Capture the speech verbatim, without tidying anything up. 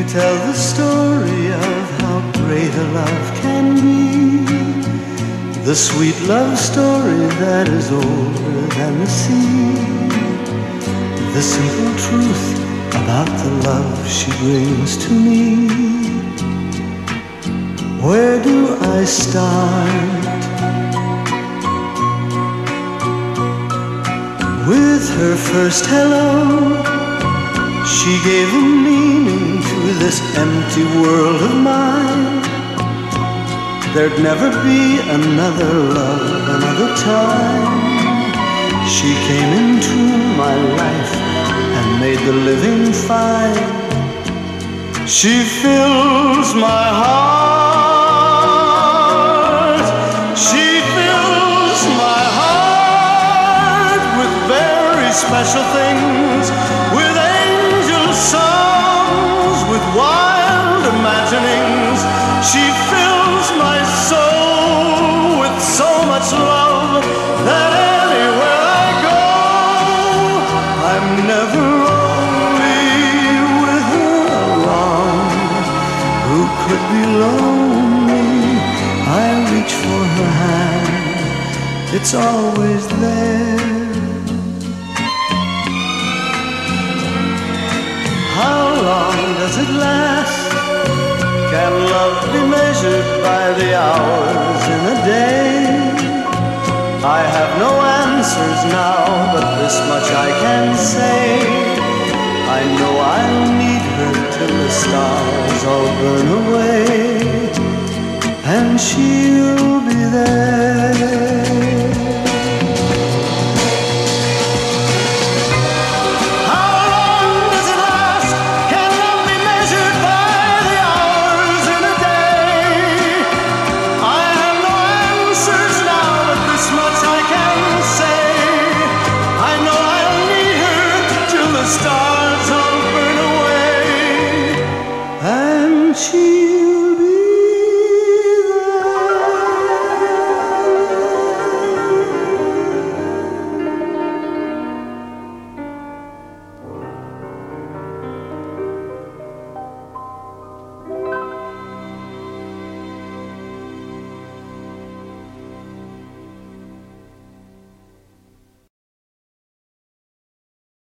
tell the story of how great a love can be. The sweet love story that is older than the sea. The simple truth about the love she brings to me. Where do I start? With her first hello, she gave a meaning to this empty world of mine. There'd never be another love, another time. She came into my life and made the living fine. She fills my heart. She fills my heart with very special things, with angel songs, with wild imaginings. She fills my soul with so much love that anywhere I go, I'm never lonely with her along. Who could be lonely? I reach for her hand, it's always there. How long does it last? Can love be measured by the hours in a day? I have no answers now, but this much I can say. I know I'll need her till the stars all burn away, and she